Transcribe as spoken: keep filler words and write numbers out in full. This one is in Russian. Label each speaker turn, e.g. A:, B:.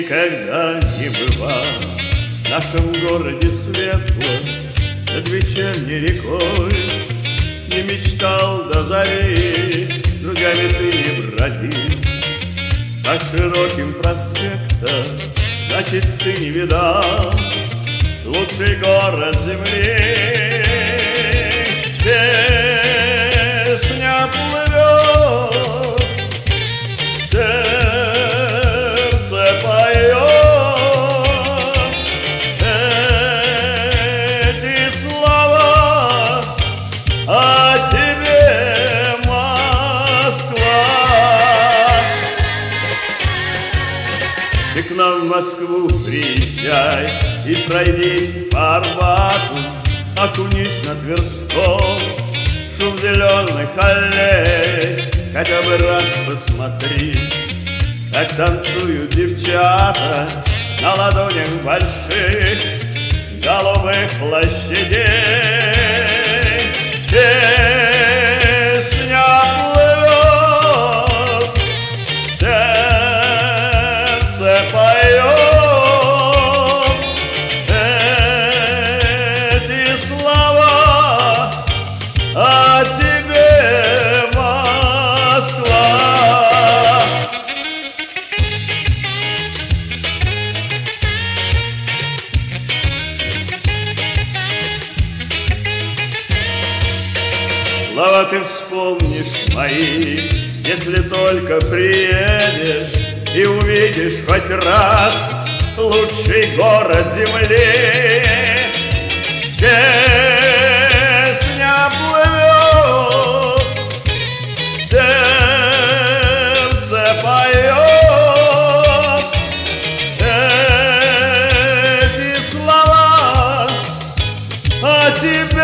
A: Никогда не бывало в нашем городе светло над вечерней рекой. Не мечтал до зари, с друзьями ты не бродил по широким проспектам, значит, ты не видал лучший город земли. Песня плывет, сердце поет эти слова о тебе, Москва. Ты к нам в Москву приезжай и пройдись по Арбату, окунись на Тверском, шум зеленых аллей, хотя бы раз посмотри, как танцуют девчата на ладонях больших голубых площадей. Песня плывет, сердце поет эти слова о тебе, Москва. Слова ты вспомнишь мои, если только приедешь и увидишь хоть раз лучший город земли. Песня плывет, сердце поет эти слова о тебе.